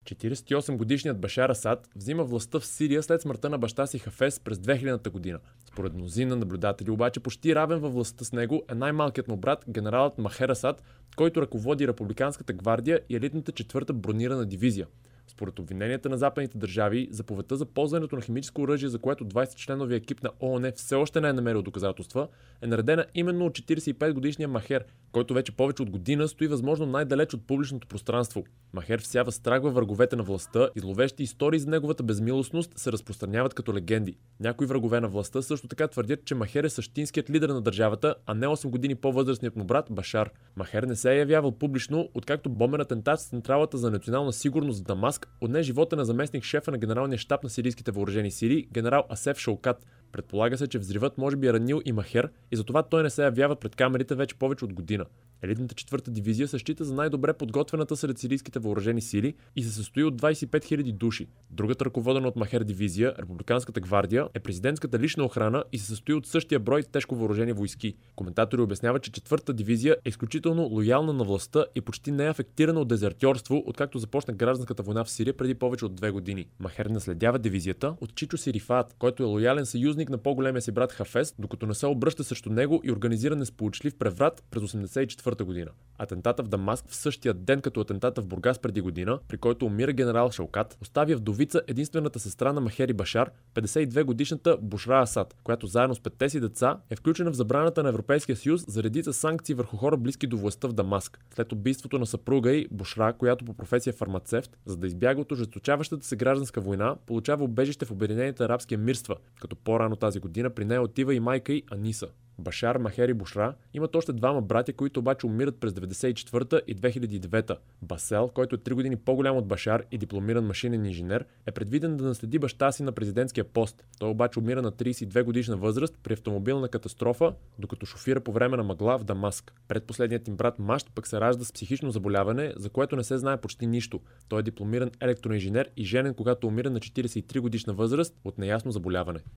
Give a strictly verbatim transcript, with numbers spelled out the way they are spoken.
четиридесет и осем годишният Башар Асад взима властта в Сирия след смъртта на баща си Хафез през две хилядната година. Според мнозина наблюдатели обаче почти равен във властта с него е най-малкият му брат, генералът Махер Асад, който ръководи Републиканската гвардия и елитната четвърта бронирана дивизия. Според обвиненията на западните държави, заповедта за ползването на химическо оръжие, за което двайсет-членовия екип на ООН все още не е намерил доказателства, е наредена именно от четиридесет и пет годишния Махер, който вече повече от година стои възможно най-далеч от публичното пространство. Махер всява страх във враговете на властта и зловещи истории за неговата безмилостност се разпространяват като легенди. Някои врагове на властта също така твърдят, че Махер е същинският лидер на държавата, а не осем години по-възрастният му брат Башар. Махер не се е явявал публично, откакто бомбен атентат в Централата за национална сигурност в Дамаск отне живота на заместник шефа на генералния щаб на сирийските въоръжени сили, генерал Асеф Шаукат. Предполага се, че взривът може би е ранил и Махер и затова той не се явява пред камерите вече повече от година. Елитната четвърта дивизия се счита за най-добре подготвената сред сирийските въоръжени сили и се състои от двайсет и пет хиляди души. Другата ръководена от Махер дивизия, Републиканската гвардия, е президентската лична охрана и се състои от същия брой тежко въоръжени войски. Коментатори обясняват, че четвърта дивизия е изключително лоялна на властта и почти не е афектирана от дезертьорство, откакто започна гражданската война в Сирия преди повече от две години. Махер наследява дивизията от Чичо Сирифат, който е лоялен съюзник на по-големия си брат Хафез, докато не се обръща срещу него и организира несполучлив преврат през осемдесет и четвърта година. Атентата в Дамаск в същия ден като атентата в Бургас преди година, при който умира генерал Шаукат, оставя вдовица единствената сестра на Махер и Башар, петдесет и две годишната Бушра Асад, която заедно с петте си деца е включена в забраната на Европейския съюз за редица санкции върху хора близки до властта в Дамаск, след убийството на съпруга й Бушра, която по професия е фармацевт, за да избяга от ожесточаващата се гражданска война, получава убежище в Обединените арабски емирства, като по-рано тази година при нея отива и майка й Аниса. Башар, Махер и Бушра имат още двама братя, които обаче умират през деветдесет и четвърта и две хиляди и девета. Басел, който е три години по-голям от Башар и дипломиран машинен инженер, е предвиден да наследи баща си на президентския пост. Той обаче умира на трийсет и две годишна възраст при автомобилна катастрофа, докато шофира по време на мъгла в Дамаск. Предпоследният им брат Машт пък се ражда с психично заболяване, за което не се знае почти нищо. Той е дипломиран електроинженер и женен, когато умира на четирийсет и три годишна възраст от неясно заболяване.